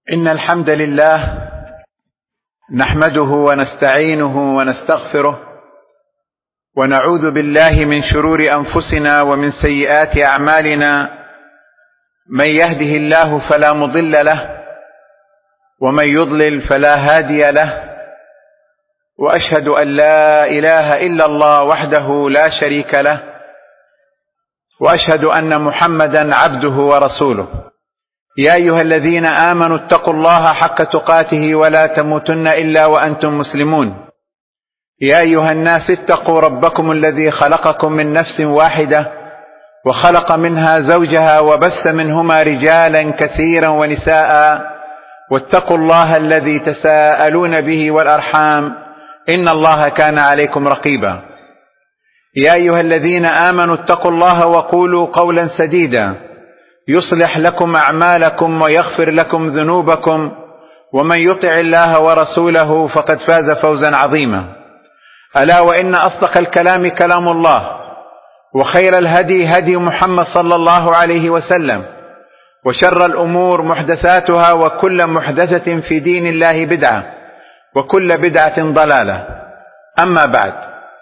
إن الحمد لله نحمده ونستعينه ونستغفره ونعوذ بالله من شرور أنفسنا ومن سيئات أعمالنا. من يهده الله فلا مضل له ومن يضلل فلا هادي له، وأشهد أن لا إله إلا الله وحده لا شريك له، وأشهد أن محمدا عبده ورسوله. يا أيها الذين آمنوا اتقوا الله حق تقاته ولا تموتن إلا وأنتم مسلمون. يا أيها الناس اتقوا ربكم الذي خلقكم من نفس واحدة وخلق منها زوجها وبث منهما رجالا كثيرا ونساء، واتقوا الله الذي تساءلون به والأرحام إن الله كان عليكم رقيبا. يا أيها الذين آمنوا اتقوا الله وقولوا قولا سديدا يصلح لكم أعمالكم ويغفر لكم ذنوبكم، ومن يطع الله ورسوله فقد فاز فوزا عظيما. ألا وإن أصدق الكلام كلام الله، وخير الهدي هدي محمد صلى الله عليه وسلم، وشر الأمور محدثاتها، وكل محدثة في دين الله بدعة، وكل بدعة ضلالة. أما بعد،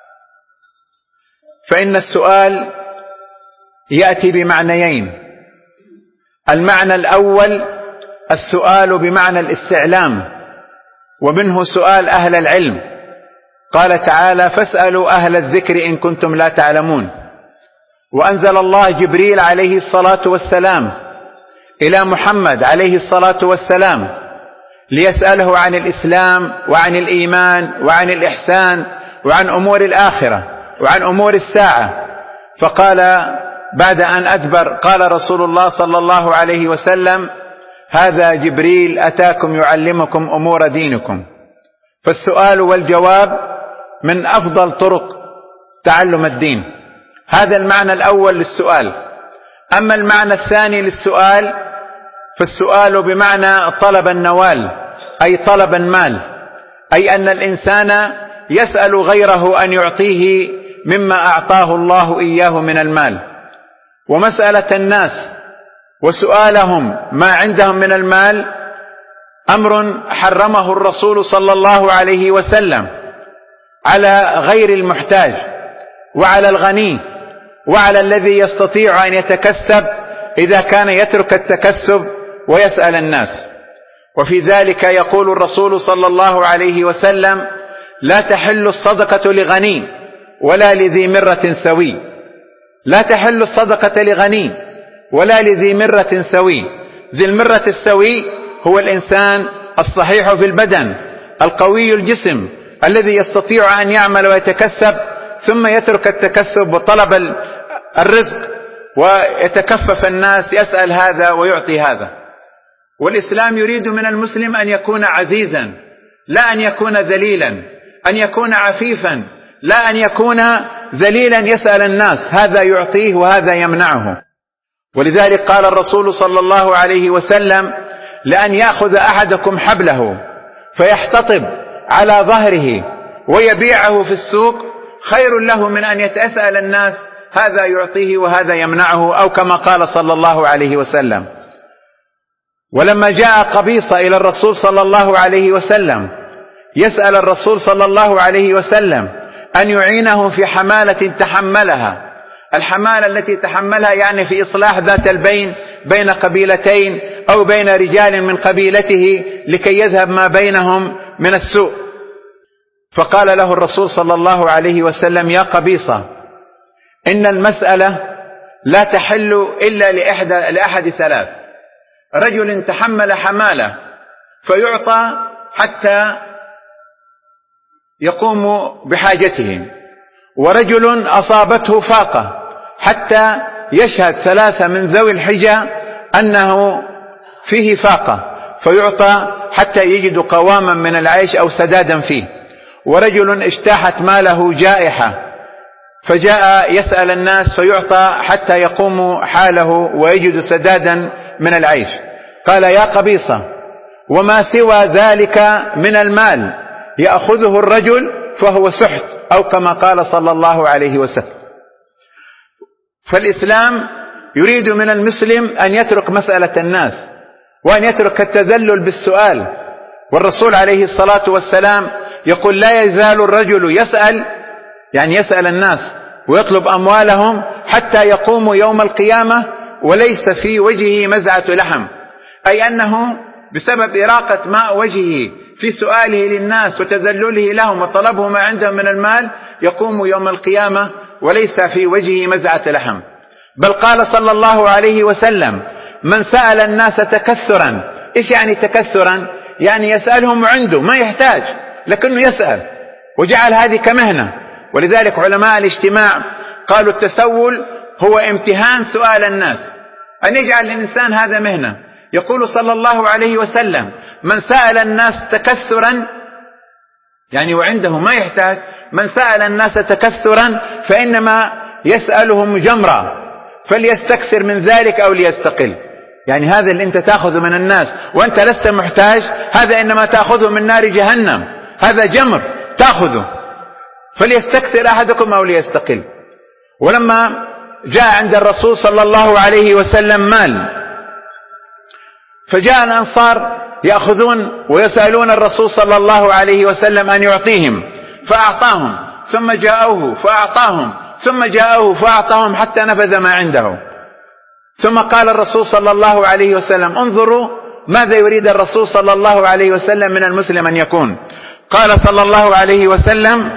فإن السؤال يأتي بمعنيين. المعنى الأول السؤال بمعنى الاستعلام، ومنه سؤال أهل العلم. قال تعالى: فاسألوا أهل الذكر إن كنتم لا تعلمون. وأنزل الله جبريل عليه الصلاة والسلام إلى محمد عليه الصلاة والسلام ليسأله عن الإسلام وعن الإيمان وعن الإحسان وعن أمور الآخرة وعن أمور الساعة. فقال بعد أن أدبر قال رسول الله صلى الله عليه وسلم: هذا جبريل أتاكم يعلمكم أمور دينكم. فالسؤال والجواب من أفضل طرق تعلم الدين. هذا المعنى الأول للسؤال. أما المعنى الثاني للسؤال فالسؤال بمعنى طلب النوال، أي طلب المال، أي أن الإنسان يسأل غيره أن يعطيه مما أعطاه الله إياه من المال. ومسألة الناس وسؤالهم ما عندهم من المال أمر حرمه الرسول صلى الله عليه وسلم على غير المحتاج، وعلى الغني، وعلى الذي يستطيع أن يتكسب إذا كان يترك التكسب ويسأل الناس. وفي ذلك يقول الرسول صلى الله عليه وسلم: لا تحل الصدقة لغني ولا لذي مرة سوي. لا تحل الصدقة لغني ولا لذي مرة سوي. ذي المرة السوي هو الإنسان الصحيح في البدن القوي الجسم الذي يستطيع أن يعمل ويتكسب، ثم يترك التكسب وطلب الرزق ويتكفف الناس، يسأل هذا ويعطي هذا. والإسلام يريد من المسلم أن يكون عزيزا، لا أن يكون ذليلا، أن يكون عفيفا، لا أن يكون ذليلا يسأل الناس، هذا يعطيه وهذا يمنعه. ولذلك قال الرسول صلى الله عليه وسلم: لأن يأخذ أحدكم حبله فيحتطب على ظهره ويبيعه في السوق خير له من أن يتسأل الناس، هذا يعطيه وهذا يمنعه، أو كما قال صلى الله عليه وسلم. ولما جاء قبيصة إلى الرسول صلى الله عليه وسلم يسأل الرسول صلى الله عليه وسلم أن يعينه في حمالة تحملها. الحمالة التي تحملها يعني في إصلاح ذات البين بين قبيلتين أو بين رجال من قبيلته لكي يذهب ما بينهم من السوء. فقال له الرسول صلى الله عليه وسلم: يا قبيصة، إن المسألة لا تحل إلا لأحد ثلاث: رجل تحمل حمالة فيعطى حتى يقوم بحاجته، ورجل أصابته فاقة حتى يشهد ثلاثة من ذوي الحجة أنه فيه فاقة فيعطى حتى يجد قواما من العيش أو سدادا فيه، ورجل اجتاحت ماله جائحة فجاء يسأل الناس فيعطى حتى يقوم حاله ويجد سدادا من العيش. قال: يا قبيصة، وما سوى ذلك من المال يأخذه الرجل فهو سحت، أو كما قال صلى الله عليه وسلم. فالإسلام يريد من المسلم أن يترك مسألة الناس وأن يترك التذلل بالسؤال. والرسول عليه الصلاة والسلام يقول: لا يزال الرجل يسأل، يعني يسأل الناس ويطلب أموالهم حتى يقوم يوم القيامة وليس في وجهه مزعة لحم، أي أنه بسبب إراقة ماء وجهه في سؤاله للناس وتذلله لهم وطلبه ما عندهم من المال يقوم يوم القيامة وليس في وجهه مزعة لحم. بل قال صلى الله عليه وسلم: من سأل الناس تكثرا. إيش يعني تكثرا؟ يعني يسألهم عنده ما يحتاج لكنه يسأل، وجعل هذه كمهنة. ولذلك علماء الاجتماع قالوا التسول هو امتهان سؤال الناس، أن يجعل الإنسان هذا مهنة. يقول صلى الله عليه وسلم: من سأل الناس تكثرا، يعني وعنده ما يحتاج، من سأل الناس تكثرا فإنما يسألهم جمرا، فليستكثر من ذلك أو ليستقل. يعني هذا اللي أنت تأخذه من الناس وأنت لست محتاج، هذا إنما تأخذه من نار جهنم، هذا جمر تأخذه، فليستكثر أحدكم أو ليستقل. ولما جاء عند الرسول صلى الله عليه وسلم مال، فجاء الأنصار يأخذون ويسألون الرسول صلى الله عليه وسلم أن يعطيهم، فأعطاهم، ثم جاءوه فأعطاهم، ثم جاءوه فأعطاهم، حتى نفذ ما عنده. ثم قال الرسول صلى الله عليه وسلم: انظروا ماذا يريد الرسول صلى الله عليه وسلم من المسلم أن يكون. قال صلى الله عليه وسلم: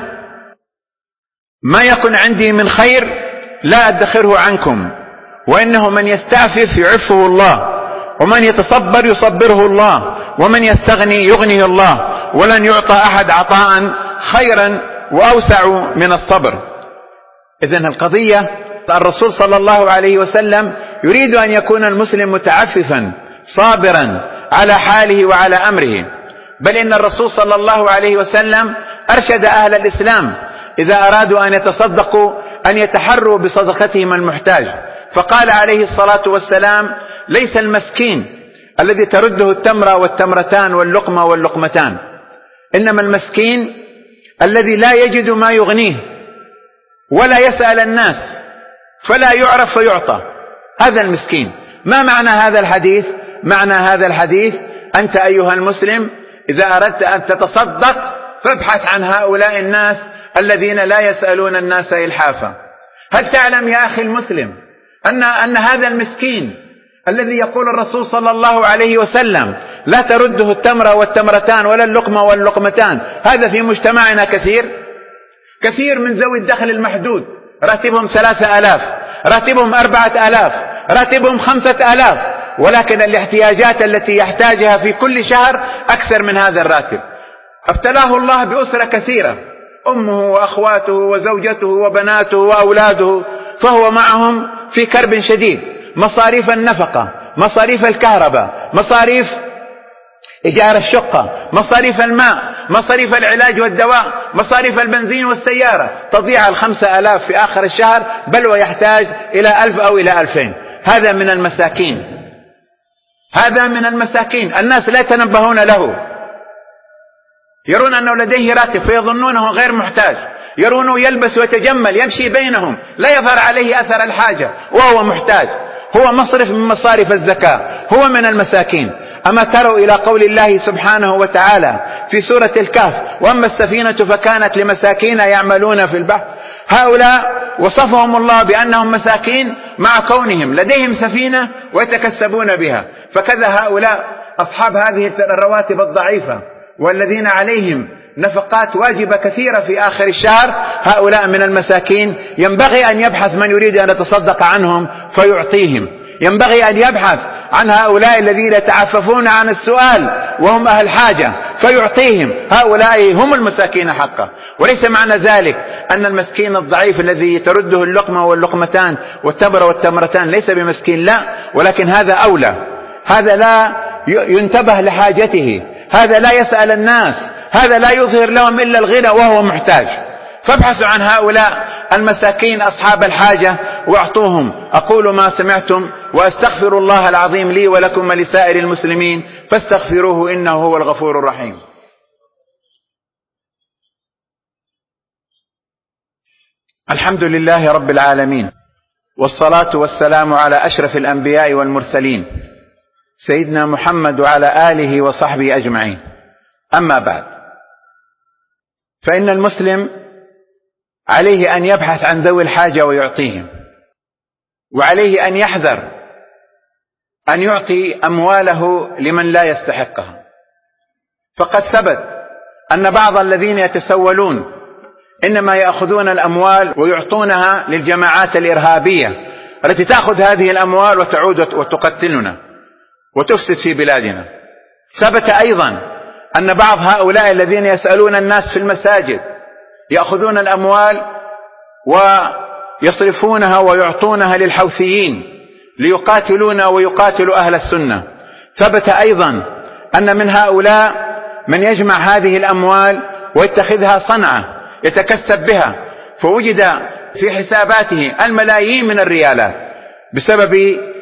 ما يكن عندي من خير لا أدخره عنكم، وإنه من يستعفف يعفه الله، ومن يتصبر يصبره الله، ومن يستغني يغنيه الله، ولن يعطى أحد عطاء خيرا وأوسع من الصبر. إذن القضية الرسول صلى الله عليه وسلم يريد أن يكون المسلم متعففا صابرا على حاله وعلى أمره. بل إن الرسول صلى الله عليه وسلم أرشد أهل الإسلام إذا أرادوا أن يتصدقوا أن يتحروا بصدقتهم المحتاج، فقال عليه الصلاة والسلام: ليس المسكين الذي ترده التمرة والتمرتان واللقمة واللقمتان، إنما المسكين الذي لا يجد ما يغنيه ولا يسأل الناس فلا يعرف فيعطى، هذا المسكين. ما معنى هذا الحديث؟ معنى هذا الحديث: أنت أيها المسلم إذا أردت أن تتصدق فابحث عن هؤلاء الناس الذين لا يسألون الناس إلحافا. هل تعلم يا أخي المسلم أن هذا المسكين الذي يقول الرسول صلى الله عليه وسلم لا ترده التمرة والتمرتان ولا اللقمة واللقمتان، هذا في مجتمعنا كثير من ذوي الدخل المحدود، راتبهم 3000، راتبهم 4000، راتبهم 5000، ولكن الاحتياجات التي يحتاجها في كل شهر أكثر من هذا الراتب. ابتلاه الله بأسرة كثيرة، أمه وأخواته وزوجته وبناته وأولاده، فهو معهم في كرب شديد، مصاريف النفقة، مصاريف الكهرباء، مصاريف إيجار الشقة، مصاريف الماء، مصاريف العلاج والدواء، مصاريف البنزين والسيارة، تضيع 5000 في آخر الشهر، بل ويحتاج إلى 1000 أو إلى 2000. هذا من المساكين، هذا من المساكين. الناس لا يتنبهون له، يرون أنه لديه راتب فيظنونه غير محتاج، يرونه يلبس ويتجمل يمشي بينهم لا يظهر عليه أثر الحاجة وهو محتاج، هو مصرف من مصارف الزكاة، هو من المساكين. أما تروا إلى قول الله سبحانه وتعالى في سورة الكهف: وأما السفينة فكانت لمساكين يعملون في البحر. هؤلاء وصفهم الله بأنهم مساكين مع كونهم لديهم سفينة ويتكسبون بها. فكذا هؤلاء أصحاب هذه الرواتب الضعيفة والذين عليهم نفقات واجبة كثيرة في آخر الشهر، هؤلاء من المساكين. ينبغي أن يبحث من يريد أن يتصدق عنهم فيعطيهم، ينبغي أن يبحث عن هؤلاء الذين يتعففون عن السؤال وهم أهل حاجة فيعطيهم، هؤلاء هم المساكين حقا. وليس معنى ذلك أن المسكين الضعيف الذي ترده اللقمة واللقمتان والتمرة والتمرتان ليس بمسكين، لا، ولكن هذا أولى، هذا لا ينتبه لحاجته، هذا لا يسأل الناس، هذا لا يظهر لهم إلا الغنى وهو محتاج. فابحثوا عن هؤلاء المساكين أصحاب الحاجة واعطوهم. أقول ما سمعتم وأستغفر الله العظيم لي ولكم ولسائر المسلمين فاستغفروه إنه هو الغفور الرحيم. الحمد لله رب العالمين، والصلاة والسلام على أشرف الأنبياء والمرسلين، سيدنا محمد وعلى آله وصحبه أجمعين. أما بعد، فإن المسلم عليه أن يبحث عن ذوي الحاجة ويعطيهم، وعليه أن يحذر أن يعطي أمواله لمن لا يستحقها. فقد ثبت أن بعض الذين يتسولون إنما يأخذون الأموال ويعطونها للجماعات الإرهابية التي تأخذ هذه الأموال وتعود وتقتلنا وتفسد في بلادنا. ثبت أيضا أن بعض هؤلاء الذين يسألون الناس في المساجد يأخذون الأموال ويصرفونها ويعطونها للحوثيين ليقاتلونا ويقاتلوا أهل السنة. ثبت أيضا أن من هؤلاء من يجمع هذه الأموال ويتخذها صنعة يتكسب بها، فوجد في حساباته الملايين من الريالات بسبب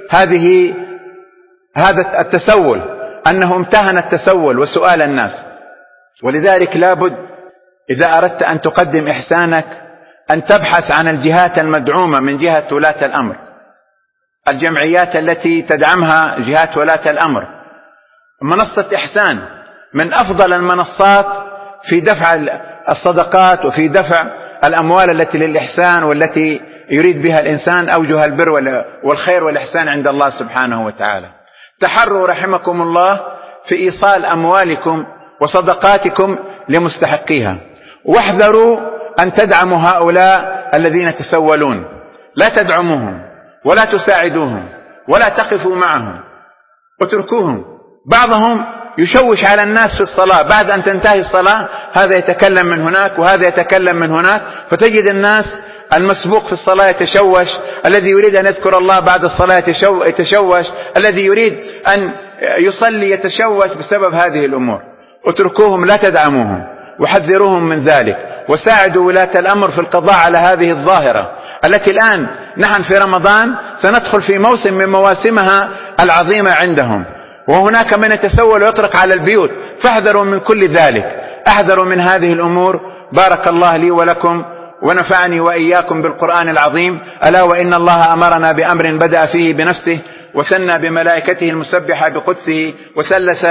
هذا التسول، أنه امتهن التسول وسؤال الناس. ولذلك لابد إذا أردت أن تقدم إحسانك أن تبحث عن الجهات المدعومة من جهة ولاة الأمر، الجمعيات التي تدعمها جهات ولاة الأمر. منصة إحسان من أفضل المنصات في دفع الصدقات وفي دفع الأموال التي للإحسان والتي يريد بها الإنسان أوجه البر والخير والإحسان عند الله سبحانه وتعالى. تحروا رحمكم الله في إيصال أموالكم وصدقاتكم لمستحقيها، واحذروا أن تدعموا هؤلاء الذين يتسولون. لا تدعموهم ولا تساعدوهم ولا تقفوا معهم، اتركوهم. بعضهم يشوش على الناس في الصلاة، بعد أن تنتهي الصلاة هذا يتكلم من هناك وهذا يتكلم من هناك، فتجد الناس المسبوق في الصلاة يتشوش، الذي يريد أن يذكر الله بعد الصلاة يتشوش، الذي يريد أن يصلي يتشوش بسبب هذه الأمور. اتركوهم، لا تدعموهم، وحذروهم من ذلك، وساعدوا ولاة الأمر في القضاء على هذه الظاهرة التي الآن نحن في رمضان سندخل في موسم من مواسمها العظيمة عندهم، وهناك من يتسول ويطرق على البيوت، فاحذروا من كل ذلك، احذروا من هذه الأمور. بارك الله لي ولكم ونفعني وإياكم بالقرآن العظيم. ألا وإن الله أمرنا بأمر بدأ فيه بنفسه وثنى بملائكته المسبحة بقدسه وثلث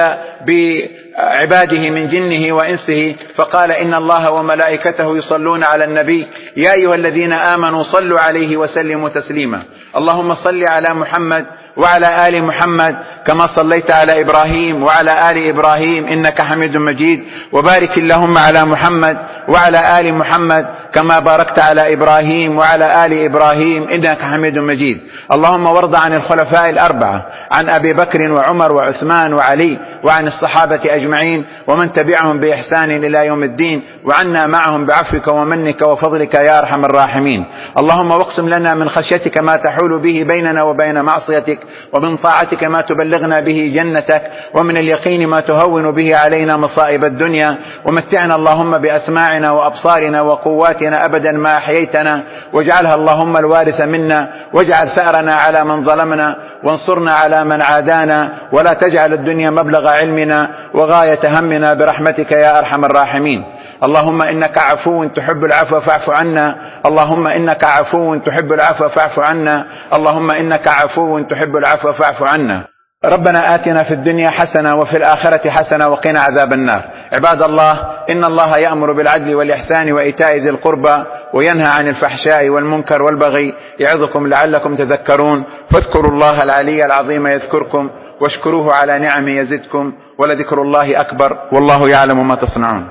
بعباده من جنه وإنسه فقال إن الله وملائكته يصلون على النبي يا أيها الذين آمنوا صلوا عليه وسلموا تسليما. اللهم صل على محمد وعلى آل محمد كما صليت على إبراهيم وعلى آل إبراهيم إنك حميد مجيد، وبارك اللهم على محمد وعلى آل محمد كما باركت على إبراهيم وعلى آل إبراهيم إنك حميد مجيد. اللهم وارض عن الخلفاء الأربعة، عن أبي بكر وعمر وعثمان وعلي، وعن الصحابة أجمعين ومن تبعهم بإحسان إلى يوم الدين، وعنا معهم بعفوك ومنك وفضلك يا أرحم الراحمين. اللهم واقسم لنا من خشيتك ما تحول به بيننا وبين معصيتك، ومن طاعتك ما تبلغنا به جنتك، ومن اليقين ما تهون به علينا مصائب الدنيا، ومتعنا اللهم بأسماعنا وأبصارنا وقواتنا أبدا ما أحييتنا، واجعلها اللهم الوارث منا، واجعل ثأرنا على من ظلمنا، وانصرنا على من عادانا، ولا تجعل الدنيا مبلغ علمنا وغاية همنا برحمتك يا أرحم الراحمين. اللهم إنك عفو تحب العفو فاعف عنا، اللهم إنك عفو تحب العفو فاعف عنا، اللهم إنك عفو تحب العفو فاعف عنا. ربنا آتنا في الدنيا حسنة وفي الآخرة حسنة وقنا عذاب النار. عباد الله، إن الله يأمر بالعدل والإحسان وإيتاء ذي القربى وينهى عن الفحشاء والمنكر والبغي يعظكم لعلكم تذكرون. فاذكروا الله العلي العظيم يذكركم، واشكروه على نعمه يزدكم، ولذكر الله أكبر، والله يعلم ما تصنعون.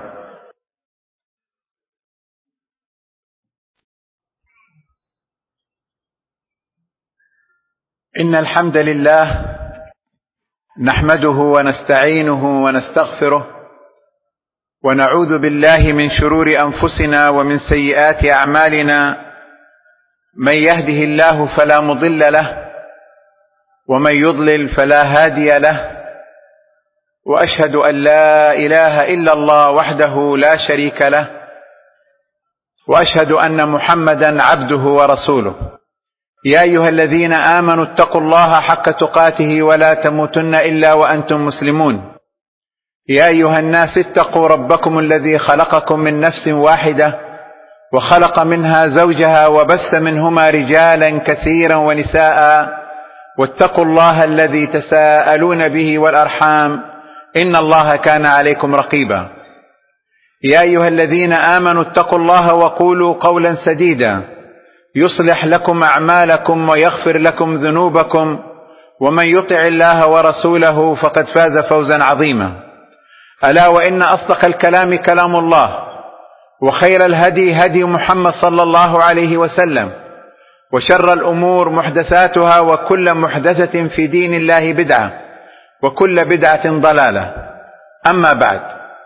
إن الحمد لله نحمده ونستعينه ونستغفره، ونعوذ بالله من شرور أنفسنا ومن سيئات أعمالنا. من يهده الله فلا مضل له، ومن يضلل فلا هادي له، وأشهد أن لا إله إلا الله وحده لا شريك له، وأشهد أن محمدا عبده ورسوله. يا أيها الذين آمنوا اتقوا الله حق تقاته ولا تموتن إلا وأنتم مسلمون. يا أيها الناس اتقوا ربكم الذي خلقكم من نفس واحدة، وخلق منها زوجها، وبث منهما رجالا كثيرا ونساء، واتقوا الله الذي تساءلون به والأرحام إن الله كان عليكم رقيبا. يا أيها الذين آمنوا اتقوا الله وقولوا قولا سديدا يصلح لكم أعمالكم ويغفر لكم ذنوبكم، ومن يطع الله ورسوله فقد فاز فوزا عظيما. ألا وإن أصدق الكلام كلام الله، وخير الهدي هدي محمد صلى الله عليه وسلم، وشر الأمور محدثاتها، وكل محدثة في دين الله بدعة، وكل بدعة ضلالة. أما بعد،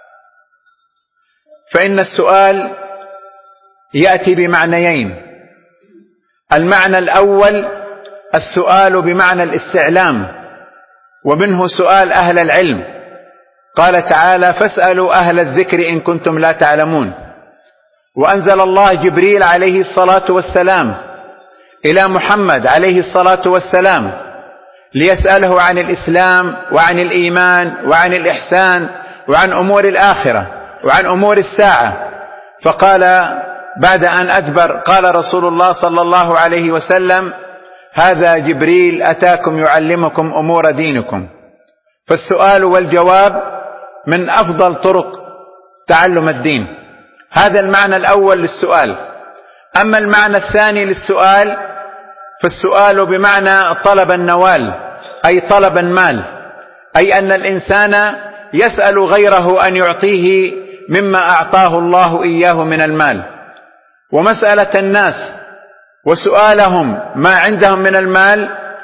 فإن السؤال يأتي بمعنيين. المعنى الأول السؤال بمعنى الاستعلام، ومنه سؤال أهل العلم. قال تعالى: فاسألوا أهل الذكر إن كنتم لا تعلمون. وأنزل الله جبريل عليه الصلاة والسلام إلى محمد عليه الصلاة والسلام ليسأله عن الإسلام وعن الإيمان وعن الإحسان وعن أمور الآخرة وعن أمور الساعة. فقال بعد أن أدبر قال رسول الله صلى الله عليه وسلم: هذا جبريل أتاكم يعلمكم أمور دينكم. فالسؤال والجواب من أفضل طرق تعلم الدين. هذا المعنى الأول للسؤال. أما المعنى الثاني للسؤال فالسؤال بمعنى طلب النوال، أي طلب المال، أي أن الإنسان يسأل غيره أن يعطيه مما أعطاه الله إياه من المال. ومسألة الناس وسؤالهم ما عندهم من المال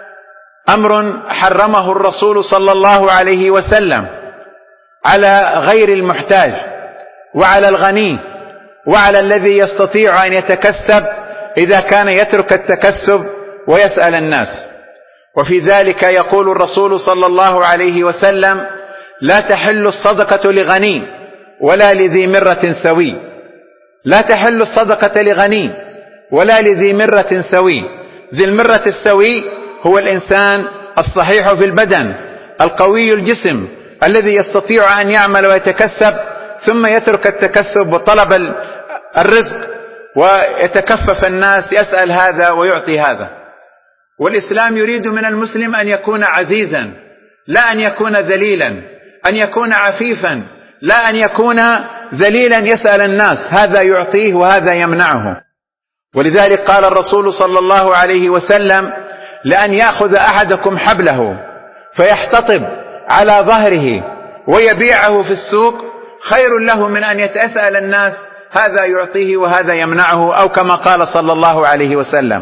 أمر حرمه الرسول صلى الله عليه وسلم على غير المحتاج، وعلى الغني، وعلى الذي يستطيع أن يتكسب إذا كان يترك التكسب ويسأل الناس. وفي ذلك يقول الرسول صلى الله عليه وسلم: لا تحل الصدقة لغني ولا لذي مرة سوي. لا تحل الصدقة لغني ولا لذي مرة سوي. ذي المرة السوي هو الإنسان الصحيح في البدن القوي الجسم الذي يستطيع أن يعمل ويتكسب ثم يترك التكسب وطلب الرزق ويتكفف الناس، يسأل هذا ويعطي هذا. والإسلام يريد من المسلم أن يكون عزيزا، لا أن يكون ذليلا، أن يكون عفيفا، لا أن يكون ذليلا يسأل الناس، هذا يعطيه وهذا يمنعه. ولذلك قال الرسول صلى الله عليه وسلم: لأن يأخذ أحدكم حبله فيحتطب على ظهره ويبيعه في السوق خير له من أن يتسأل الناس، هذا يعطيه وهذا يمنعه، أو كما قال صلى الله عليه وسلم.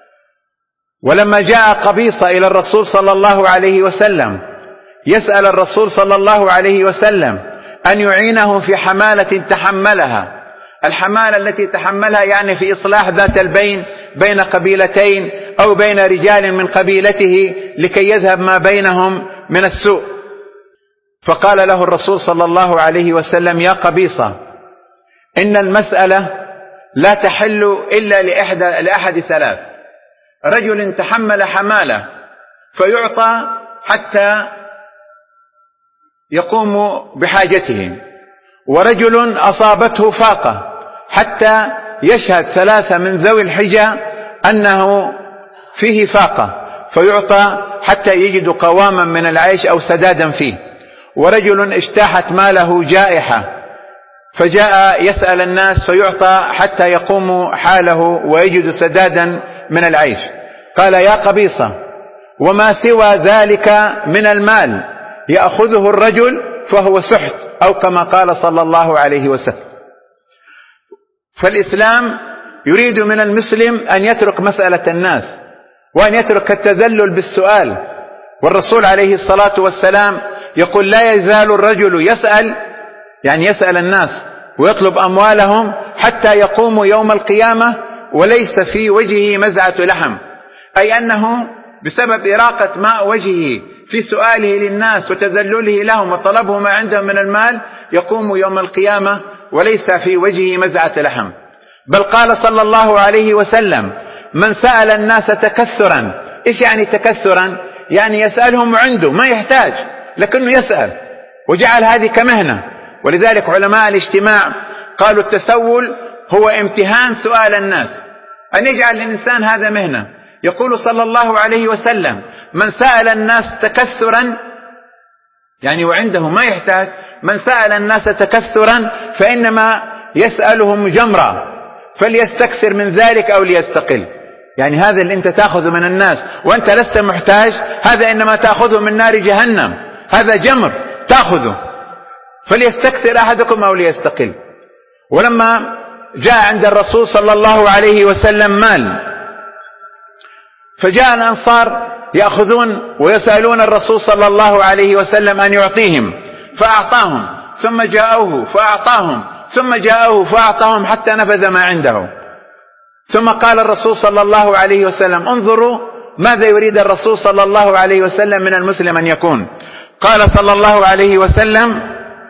ولما جاء قبيصة إلى الرسول صلى الله عليه وسلم يسأل الرسول صلى الله عليه وسلم أن يعينه في حمالة تحملها. الحمالة التي تحملها يعني في إصلاح ذات البين بين قبيلتين أو بين رجال من قبيلته لكي يذهب ما بينهم من السوء. فقال له الرسول صلى الله عليه وسلم: يا قبيصة، إن المسألة لا تحل إلا لأحد ثلاث: رجل تحمل حمالة فيعطى حتى يقوم بحاجته، ورجل أصابته فاقة حتى يشهد 3 من ذوي الحجة أنه فيه فاقة فيعطى حتى يجد قواما من العيش أو سدادا فيه، ورجل اجتاحت ماله جائحة فجاء يسأل الناس فيعطى حتى يقوم حاله ويجد سدادا من العيش. قال: يا قبيصة، وما سوى ذلك من المال يأخذه الرجل فهو سحت، أو كما قال صلى الله عليه وسلم. فالإسلام يريد من المسلم أن يترك مسألة الناس وأن يترك التذلل بالسؤال. والرسول عليه الصلاة والسلام يقول: لا يزال الرجل يسأل، يعني يسأل الناس ويطلب أموالهم حتى يقوم يوم القيامة وليس في وجهه مزعة لحم، أي أنه بسبب إراقة ماء وجهه في سؤاله للناس وتذلله لهم وطلبه ما عندهم من المال يقوم يوم القيامة وليس في وجهه مزعة لحم. بل قال صلى الله عليه وسلم: من سأل الناس تكثرا. إيش يعني تكثرا؟ يعني يسألهم عنده ما يحتاج لكنه يسأل، وجعل هذه كمهنة. ولذلك علماء الاجتماع قالوا التسول هو امتهان سؤال الناس، أن يجعل الإنسان هذا مهنة، يقول صلى الله عليه وسلم: من سأل الناس تكثرا، يعني وعنده ما يحتاج، من سأل الناس تكثرا فإنما يسألهم جمرا، فليستكثر من ذلك أو ليستقل. يعني هذا اللي أنت تأخذه من الناس وأنت لست محتاج، هذا إنما تأخذه من نار جهنم، هذا جمر تأخذه، فليستكثر أحدكم أو ليستقل. ولما جاء عند الرسول صلى الله عليه وسلم مال، فجاء الأنصار يأخذون ويسألون الرسول صلى الله عليه وسلم أن يعطيهم، فأعطاهم، ثم جاءوه فأعطاهم، ثم جاءوه فأعطاهم، حتى نفذ ما عنده. ثم قال الرسول صلى الله عليه وسلم: انظروا ماذا يريد الرسول صلى الله عليه وسلم من المسلم أن يكون. قال صلى الله عليه وسلم: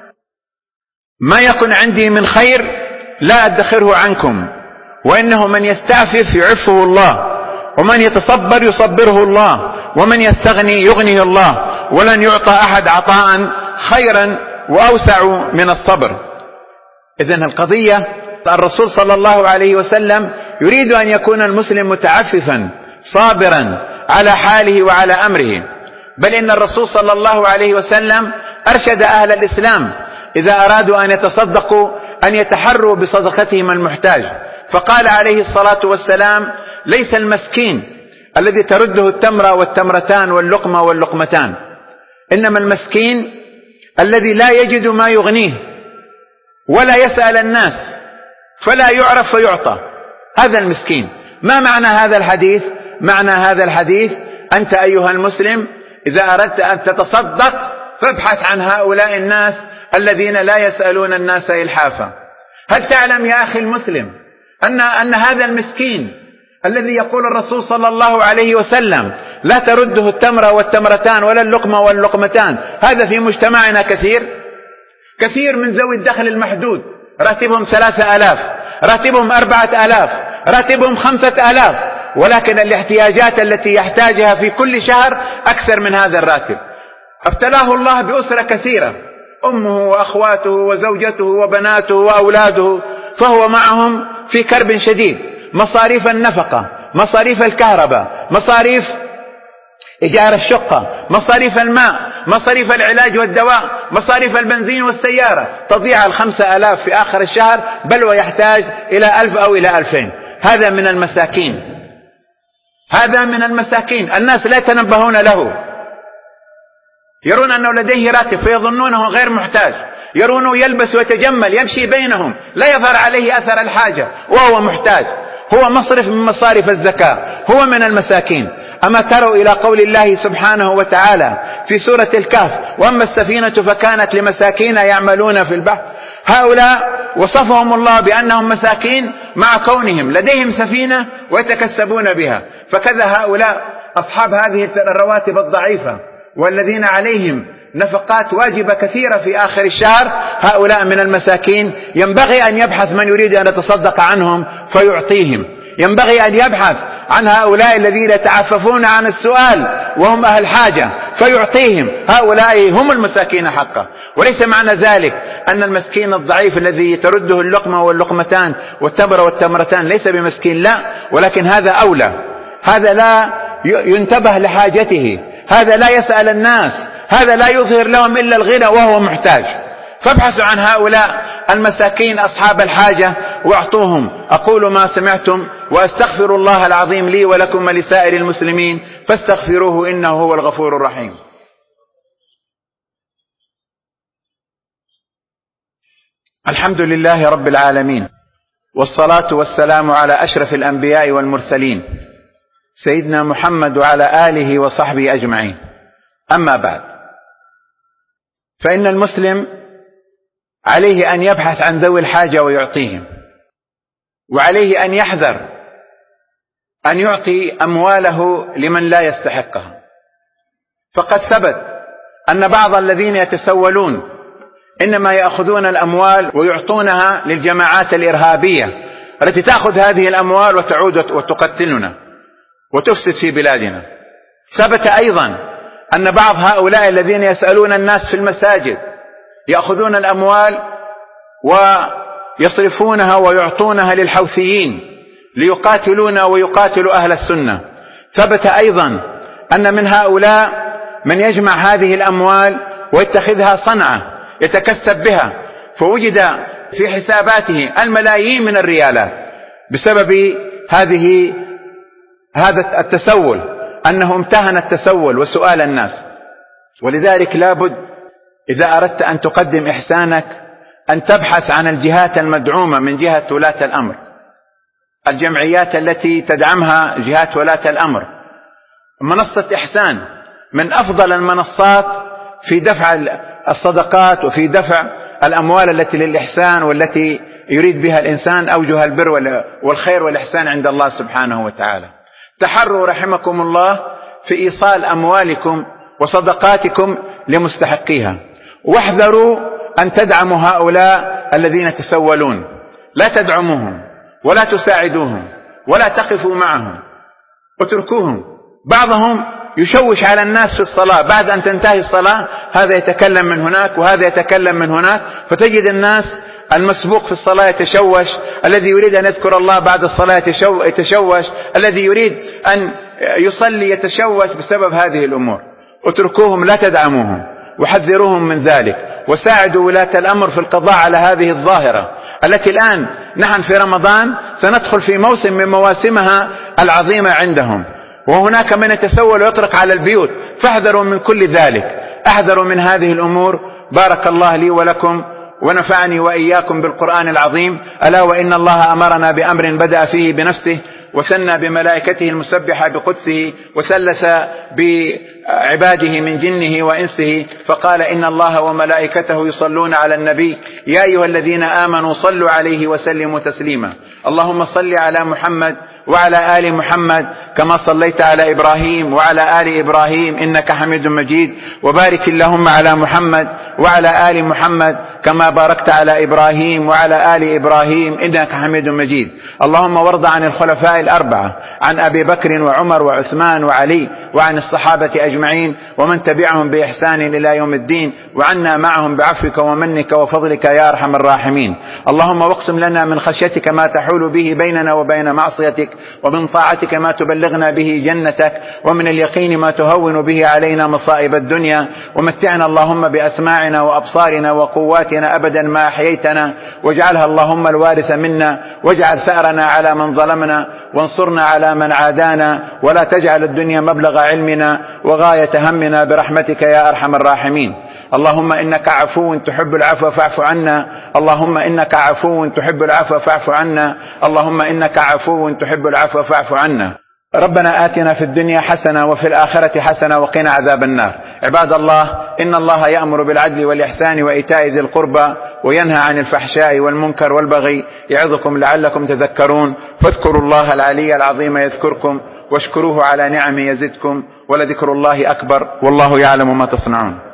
ما يكن عندي من خير لا أدخره عنكم، وإنه من يستعفف يعفه الله، ومن يتصبر يصبره الله، ومن يستغني يغنيه الله، ولن يعطى أحد عطاء خيرا وأوسع من الصبر. إذن القضية الرسول صلى الله عليه وسلم يريد أن يكون المسلم متعففا صابرا على حاله وعلى أمره، بل إن الرسول صلى الله عليه وسلم أرشد أهل الإسلام إذا أرادوا أن يتصدقوا أن يتحروا بصدقتهم المحتاج، فقال عليه الصلاة والسلام: ليس المسكين الذي ترده التمرة والتمرتان واللقمة واللقمتان، إنما المسكين الذي لا يجد ما يغنيه ولا يسأل الناس فلا يعرف فيعطى، هذا المسكين. ما معنى هذا الحديث؟ معنى هذا الحديث: أنت أيها المسلم إذا أردت أن تتصدق فابحث عن هؤلاء الناس الذين لا يسألون الناس إلحافا. هل تعلم يا أخي المسلم أن هذا المسكين الذي يقول الرسول صلى الله عليه وسلم لا ترده التمرة والتمرتان ولا اللقمة واللقمتان، هذا في مجتمعنا كثير من ذوي الدخل المحدود، راتبهم 3000، راتبهم 4000، راتبهم 5000، ولكن الاحتياجات التي يحتاجها في كل شهر أكثر من هذا الراتب. ابتلاه الله بأسرة كثيرة، أمه وأخواته وزوجته وبناته وأولاده، فهو معهم في كرب شديد، مصاريف النفقة، مصاريف الكهرباء، مصاريف إيجار الشقة، مصاريف الماء، مصاريف العلاج والدواء، مصاريف البنزين والسيارة، تضيع 5000 في آخر الشهر، بل ويحتاج إلى 1000 أو إلى 2000. هذا من المساكين، هذا من المساكين. الناس لا يتنبهون له، يرون أنه لديه راتب فيظنونه غير محتاج، يرونه يلبس ويتجمل يمشي بينهم لا يظهر عليه أثر الحاجة وهو محتاج، هو مصرف من مصارف الزكاة، هو من المساكين. أما تروا إلى قول الله سبحانه وتعالى في سورة الكهف: وأما السفينة فكانت لمساكين يعملون في البحر، هؤلاء وصفهم الله بأنهم مساكين مع كونهم لديهم سفينة ويتكسبون بها. فكذا هؤلاء أصحاب هذه الرواتب الضعيفة والذين عليهم نفقات واجبة كثيرة في آخر الشهر، هؤلاء من المساكين. ينبغي أن يبحث من يريد أن يتصدق عنهم فيعطيهم، ينبغي أن يبحث عن هؤلاء الذين يتعففون عن السؤال وهم أهل حاجة فيعطيهم، هؤلاء هم المساكين حقا. وليس معنى ذلك أن المسكين الضعيف الذي ترده اللقمة واللقمتان والتمرة والتمرتان ليس بمسكين، لا، ولكن هذا أولى، هذا لا ينتبه لحاجته، هذا لا يسأل الناس، هذا لا يظهر لهم إلا الغنى وهو محتاج. فابحثوا عن هؤلاء المساكين أصحاب الحاجة واعطوهم. أقول ما سمعتم وأستغفر الله العظيم لي ولكم ولسائر المسلمين فاستغفروه إنه هو الغفور الرحيم. الحمد لله رب العالمين، والصلاة والسلام على أشرف الأنبياء والمرسلين سيدنا محمد وعلى آله وصحبه أجمعين. أما بعد، فإن المسلم عليه أن يبحث عن ذوي الحاجة ويعطيهم، وعليه أن يحذر أن يعطي أمواله لمن لا يستحقها. فقد ثبت أن بعض الذين يتسولون إنما يأخذون الأموال ويعطونها للجماعات الإرهابية التي تأخذ هذه الأموال وتعود وتقتلنا وتفسد في بلادنا. ثبت أيضا أن بعض هؤلاء الذين يسألون الناس في المساجد يأخذون الأموال ويصرفونها ويعطونها للحوثيين ليقاتلون ويقاتلوا أهل السنة. ثبت أيضا أن من هؤلاء من يجمع هذه الأموال ويتخذها صنعة يتكسب بها، فوجد في حساباته الملايين من الريالات بسبب هذا التسول، أنه امتهن التسول وسؤال الناس. ولذلك لابد إذا أردت أن تقدم إحسانك أن تبحث عن الجهات المدعومة من جهة ولاة الأمر، الجمعيات التي تدعمها جهات ولاة الأمر. منصة إحسان من أفضل المنصات في دفع الصدقات وفي دفع الأموال التي للإحسان والتي يريد بها الإنسان أوجه البر والخير والإحسان عند الله سبحانه وتعالى. تحروا رحمكم الله في إيصال أموالكم وصدقاتكم لمستحقيها، واحذروا أن تدعموا هؤلاء الذين تسولون. لا تدعموهم ولا تساعدوهم ولا تقفوا معهم، اتركوهم. بعضهم يشوش على الناس في الصلاة، بعد أن تنتهي الصلاة هذا يتكلم من هناك وهذا يتكلم من هناك، فتجد الناس المسبوق في الصلاة يتشوش، الذي يريد أن يذكر الله بعد الصلاة يتشوش، الذي يريد أن يصلي يتشوش بسبب هذه الأمور. اتركوهم لا تدعموهم، وحذروهم من ذلك، وساعدوا ولاة الأمر في القضاء على هذه الظاهرة التي الآن نحن في رمضان سندخل في موسم من مواسمها العظيمة عندهم، وهناك من يتسول ويطرق على البيوت، فاحذروا من كل ذلك، احذروا من هذه الأمور. بارك الله لي ولكم ونفعني وإياكم بالقرآن العظيم. ألا وإن الله أمرنا بأمر بدأ فيه بنفسه وثنى بملائكته المسبحة بقدسه وثلث بعباده من جنه وإنسه فقال إن الله وملائكته يصلون على النبي يا أيها الذين آمنوا صلوا عليه وسلموا تسليما. اللهم صل على محمد وعلى آل محمد كما صليت على إبراهيم وعلى آل إبراهيم إنك حميد مجيد، وبارك اللهم على محمد وعلى آل محمد كما باركت على إبراهيم وعلى آل إبراهيم إنك حميد مجيد. اللهم وارض عن الخلفاء الأربعة، عن أبي بكر وعمر وعثمان وعلي، وعن الصحابة أجمعين ومن تبعهم بإحسان إلى يوم الدين، وعنا معهم بعفوك ومنك وفضلك يا أرحم الراحمين. اللهم واقسم لنا من خشيتك ما تحول به بيننا وبين معصيتك، ومن طاعتك ما تبلغنا به جنتك، ومن اليقين ما تهون به علينا مصائب الدنيا، ومتعنا اللهم بأسماعنا وأبصارنا وقواتنا أبدا ما أحييتنا، واجعلها اللهم الوارث منا، واجعل ثأرنا على من ظلمنا، وانصرنا على من عادانا، ولا تجعل الدنيا مبلغ علمنا وغاية همنا برحمتك يا أرحم الراحمين. اللهم إنك عفو تحب العفو فاعف عنا، اللهم إنك عفو تحب العفو فاعف عنا، اللهم إنك عفو تحب العفو فاعف عنا. ربنا آتنا في الدنيا حسنة وفي الآخرة حسنة وقنا عذاب النار. عباد الله، إن الله يأمر بالعدل والإحسان وإيتاء ذي القربى وينهى عن الفحشاء والمنكر والبغي يعظكم لعلكم تذكرون. فاذكروا الله العلي العظيم يذكركم، واشكروه على نعمه يزدكم، ولذكر الله أكبر، والله يعلم ما تصنعون.